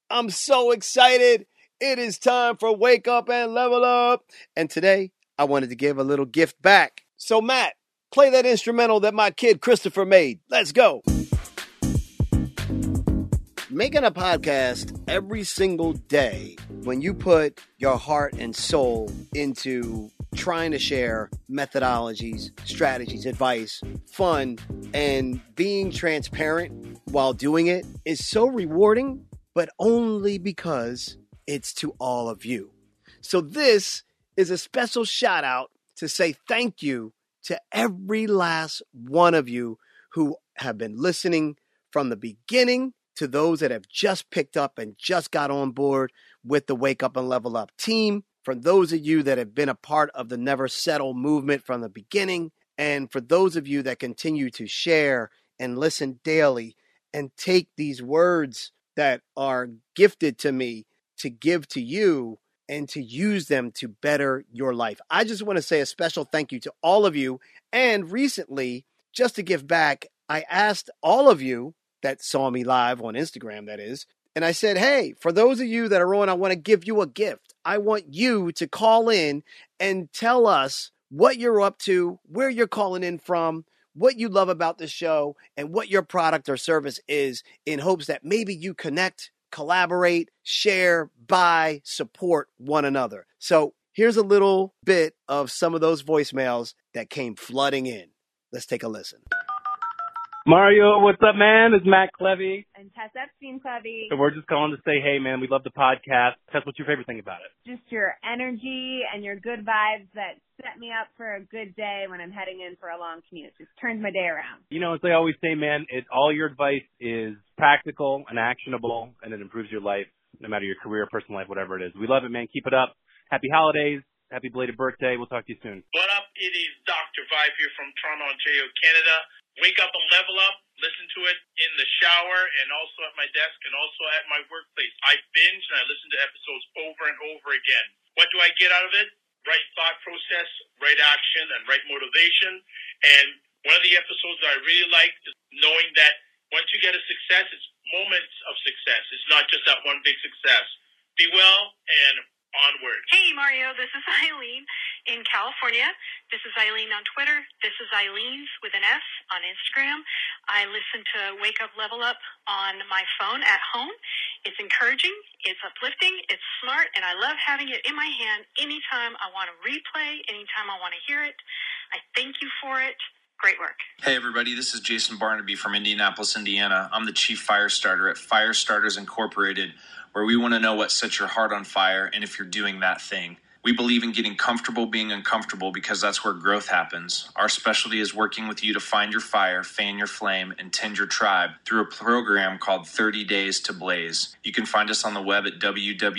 I'm so excited. It is time for Wake Up and Level Up. And today, I wanted to give a little gift back. So, Matt, play that instrumental that my kid Christopher made. Let's go. Making a podcast every single day, when you put your heart and soul into trying to share methodologies, strategies, advice, fun, and being transparent while doing it is so rewarding, but only because it's to all of you. So this is a special shout out to say thank you to every last one of you who have been listening from the beginning to those that have just picked up and just got on board with the Wake Up and Level Up team. For those of you that have been a part of the Never Settle movement from the beginning, and for those of you that continue to share and listen daily and take these words that are gifted to me to give to you and to use them to better your life. I just want to say a special thank you to all of you. And recently, just to give back, I asked all of you that saw me live on Instagram, that is, and I said, hey, for those of you that are on, I want to give you a gift. I want you to call in and tell us what you're up to, where you're calling in from, what you love about the show, and what your product or service is, in hopes that maybe you connect, collaborate, share, buy, support one another. So here's a little bit of some of those voicemails that came flooding in. Let's take a listen. Mario, what's up, man? It's Matt Clevy. And Tess Epstein Clevy. So we're just calling to say, hey, man, we love the podcast. Tess, what's your favorite thing about it? Just your energy and your good vibes that set me up for a good day when I'm heading in for a long commute. Just turns my day around. You know, as I always say, man, all your advice is practical and actionable, and it improves your life, no matter your career, personal life, whatever it is. We love it, man. Keep it up. Happy holidays. Happy belated birthday. We'll talk to you soon. What up? It is Dr. Vibe here from Toronto, Ontario, Canada. Wake up and level up. Listen to it in the shower and also at my desk and also at my workplace. I binge and I listen to episodes over and over again. What do I get out of it? Right thought process, right action, and right motivation. And one of the episodes that I really like is knowing that once you get a success, it's moments of success. It's not just that one big success. Be well and onward. Hey, Mario. This is Eileen in California. This is Eileen on Twitter. This is Eileen's with an S on Instagram. I listen to Wake Up Level Up on my phone at home. It's encouraging, it's uplifting, it's smart, and I love having it in my hand anytime I want to replay, anytime I want to hear it. I thank you for it. Great work. Hey, everybody. This is Jason Barnaby from Indianapolis, Indiana. I'm the Chief Fire Starter at Fire Starters Incorporated, where we want to know what sets your heart on fire and if you're doing that thing. We believe in getting comfortable being uncomfortable because that's where growth happens. Our specialty is working with you to find your fire, fan your flame, and tend your tribe through a program called 30 Days to Blaze. You can find us on the web at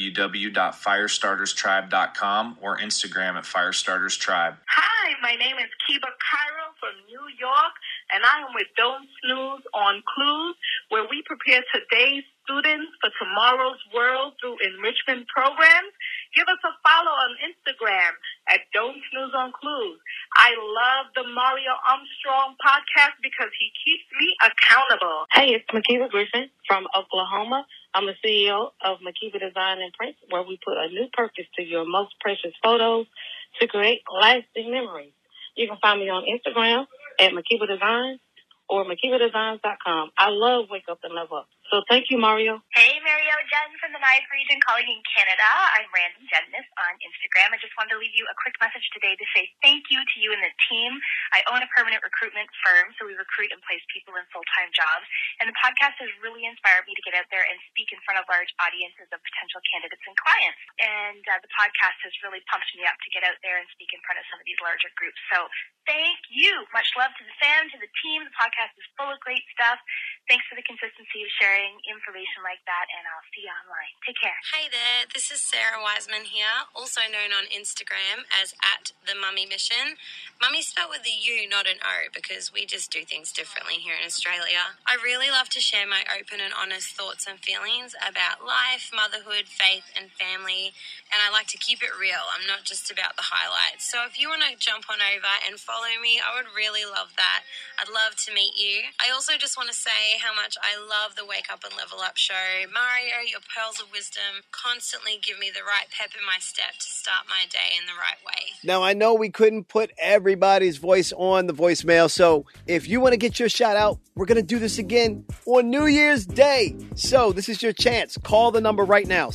www.firestarterstribe.com or Instagram at firestarterstribe. Hi, my name is Kiba Cairo from New York, and I am with Don't Snooze on Clues, where we prepare today's students for tomorrow's world through enrichment programs. Give us a follow on Instagram at Don't Snooze on Clues. I love the Mario Armstrong podcast because he keeps me accountable. Hey, it's Makiba Griffin from Oklahoma. I'm the CEO of Makiba Design and Print, where we put a new purpose to your most precious photos to create lasting memories. You can find me on Instagram at Makiba Designs or MakibaDesigns.com. I love Wake Up and Level Up. So thank you, Mario. Hey, Mario Jen from the Ninth Region calling in Canada. I'm Random Jenness on Instagram. I just wanted to leave you a quick message today to say thank you to you and the team. I own a permanent recruitment firm, so we recruit and place people in full-time jobs. And the podcast has really inspired me to get out there and speak in front of large audiences of potential candidates and clients. And the podcast has really pumped me up to get out there and speak in front of some of these larger groups. So thank you. Much love to the fans, to the team. The podcast is full of great stuff. Thanks for the consistency of sharing information like that, and I'll see you online. Take care. Hey there, this is Sarah Wiseman here, also known on Instagram as @TheMummyMission. Mummy spelled with a U, not an O, because we just do things differently here in Australia. I really love to share my open and honest thoughts and feelings about life, motherhood, faith, and family, and I like to keep it real. I'm not just about the highlights. So if you want to jump on over and follow me, I would really love that. I'd love to meet you. I also just want to say how much I love the Wake Up and Level Up show. Mario, your pearls of wisdom constantly give me the right pep in my step to start my day in the right way. Now, I know we couldn't put everybody's voice on the voicemail, so if you want to get your shout out, we're going to do this again on New Year's Day. So this is your chance. Call the number right now,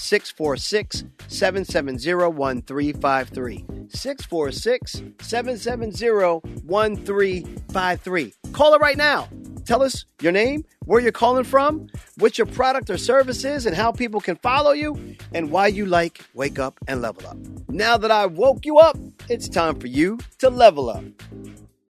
646-770-1353. 646-770-1353. Call it right now. Tell us your name, where you're calling from, what your product or service is, and how people can follow you, and why you like Wake Up and Level Up. Now that I woke you up, it's time for you to level up.